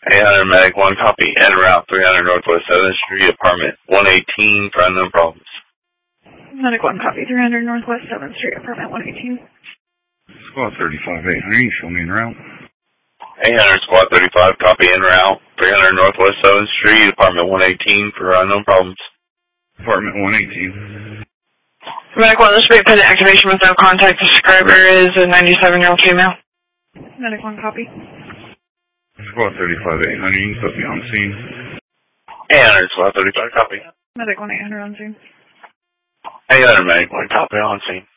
800 Medic 1, copy. En route 300 Northwest 7th Street, apartment 118 for unknown problems. Medic 1, copy. 300 Northwest 7th Street, apartment 118. Squad 35, 800, you show me en route. 800 Squad 35, copy. En route 300 Northwest 7th Street, apartment 118 for unknown problems. Apartment 118. Medic 1, this rate pendant activation with no contact. Subscriber is a 97-year-old female. Medic 1, copy. Squad 35, 800, you can put me on scene. 800 Squad 35, copy. Medic 1, 800 on scene. 800 Medic 1, copy on scene.